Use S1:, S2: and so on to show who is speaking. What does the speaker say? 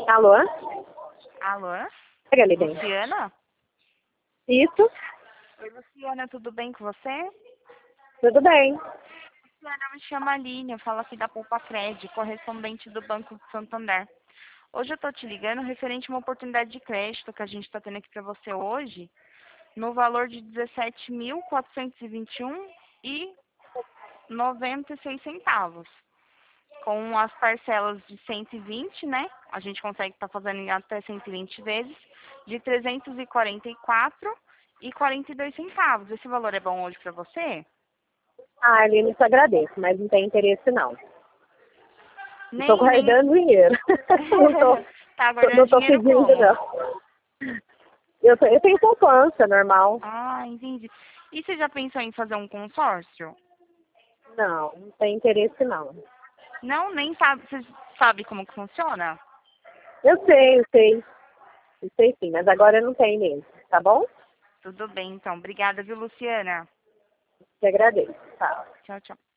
S1: Alô?
S2: Alô?
S1: Pega ali bem.
S2: Luciana?
S1: Isso,
S2: Oi, Luciana, tudo bem com você?
S1: tudo bem.
S2: Luciana, me chama Aline, eu falo aqui da Poupa Cred, correspondente do Banco de Santander. Hoje eu tô te ligando referente a uma oportunidade de crédito que a gente está tendo aqui para você hoje, no valor de R$17.421,96. Com as parcelas de 120, né? A gente consegue estar fazendo em até 120 vezes, de R$344,42. Esse valor é bom hoje para você?
S1: Ah, Aline, te agradeço, mas não tem interesse não. Estou
S2: Nem.
S1: guardando dinheiro.
S2: Tá guardando
S1: Não tô
S2: dinheiro
S1: pedindo,
S2: como?
S1: não. Eu tenho poupança, normal.
S2: Ah, entendi. E você já pensou em fazer um consórcio?
S1: Não tem interesse não.
S2: Não, nem sabe. Você sabe como que funciona?
S1: Eu sei, eu sei. Eu sei sim, mas agora eu não tenho mesmo, tá bom?
S2: Tudo bem, então. Obrigada, viu, Luciana?
S1: Te agradeço. Tá.
S2: Tchau, tchau.